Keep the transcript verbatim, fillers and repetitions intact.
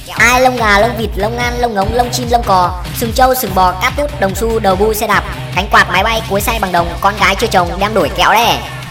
Ai lông gà, lông vịt, lông ngan, lông ngỗng, lông chim, lông cò, sừng trâu, sừng bò, cát tút, đồng xu, đầu bu, xe đạp, cánh quạt, máy bay, cối xay bằng đồng, con gái chưa chồng đem đổi kẹo đấy.